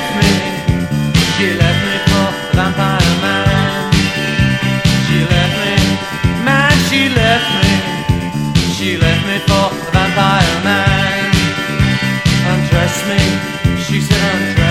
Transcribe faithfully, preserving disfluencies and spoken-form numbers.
left me, she left me for Vampire Man. She left me, man, she left me, she left me for Vampire Man. Undress me, she said undress